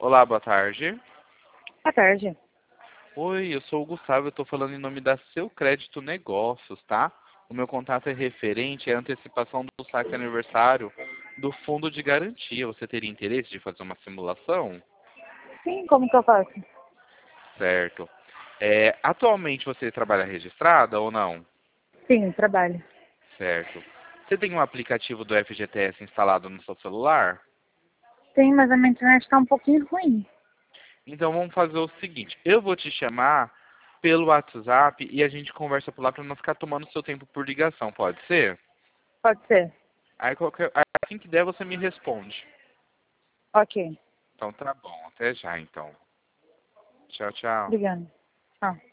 Olá, boa tarde. Boa tarde. Oi, eu sou o Gustavo, eu estou falando em nome da Seu Crédito Negócios, tá? O meu contato é referente à antecipação do saque aniversário do fundo de garantia. Você teria interesse de fazer uma simulação? Sim, como que eu faço? Certo. Atualmente você trabalha registrada ou não? Sim, trabalho. Certo. Você tem um aplicativo do FGTS instalado no seu celular? Sim, mas a minha internet está um pouquinho ruim. Então vamos fazer o seguinte, eu vou te chamar pelo WhatsApp e a gente conversa por lá para não ficar tomando seu tempo por ligação, pode ser? Pode ser. Assim que der você me responde. Ok. Então tá bom, até já então. Tchau, tchau. Obrigada. Ah.